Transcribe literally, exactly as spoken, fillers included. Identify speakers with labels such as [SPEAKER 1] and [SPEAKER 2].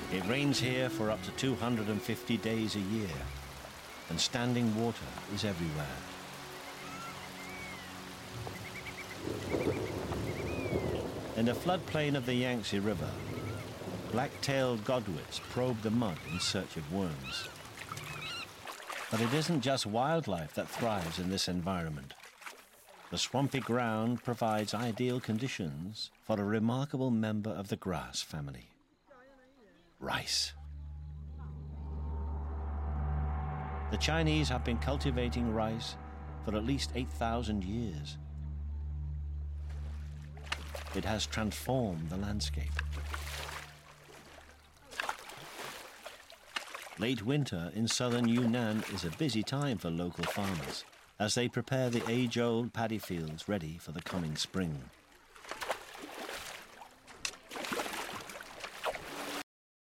[SPEAKER 1] It rains here for up to two hundred fifty days a year, and standing water is everywhere. In the floodplain of the Yangtze River, black-tailed godwits probe the mud in search of worms. But it isn't just wildlife that thrives in this environment. The swampy ground provides ideal conditions for a remarkable member of the grass family: rice. The Chinese have been cultivating rice for at least eight thousand years. It has transformed the landscape. Late winter in southern Yunnan is a busy time for local farmers as they prepare the age-old paddy fields ready for the coming spring.